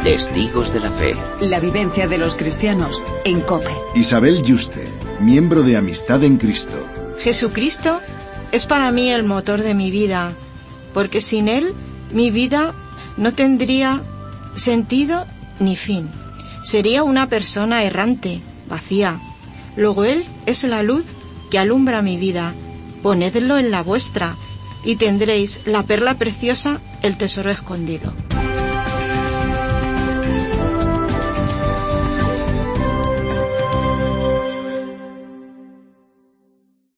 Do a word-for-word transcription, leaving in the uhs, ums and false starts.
Testigos de la Fe. La vivencia de los cristianos en COPE. Isabel Yuste, miembro de Amistad en Cristo. Jesucristo es para mí el motor de mi vida, porque sin Él mi vida no tendría sentido ni fin. Sería una persona errante, vacía. Luego Él es la luz que alumbra mi vida. Ponedlo en la vuestra y tendréis la perla preciosa, el tesoro escondido.